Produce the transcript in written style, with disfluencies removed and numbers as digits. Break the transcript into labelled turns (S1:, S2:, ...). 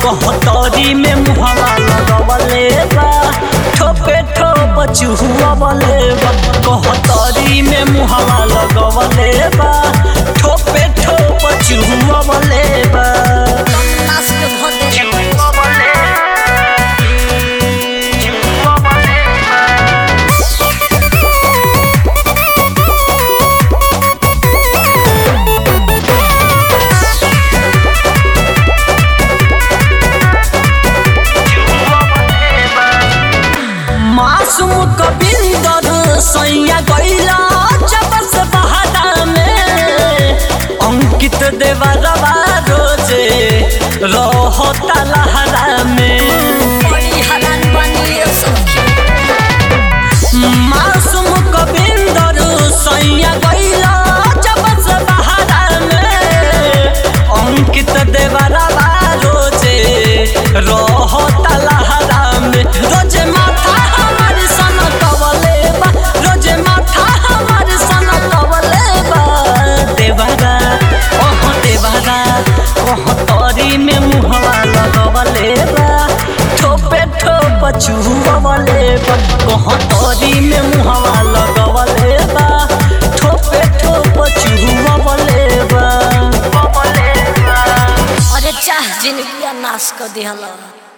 S1: कहतरी में मुहवा लगवले बा ठोपे ठोप चुहवले बा कहतरी में मुहवा लगवले बा ठोपे ठोप चुहवले बा मासूम कबिंदर सैया गैला जब से बहादा में अंकित देवरवा रोजे रहता लहरा में मासूम कबिंदर सैया गैला जब से बहादा में अंकित देवरवा रोजे रहता लहरा में रोजे माथा कहतरी में मुहवा लगवले बा ठोपे ठोप चुहवले बा कहतरी में मुहवा लगवले बा ठोपे ठोप चुहवले बा
S2: अरे चाह जिंदगी नाश कर दिहला।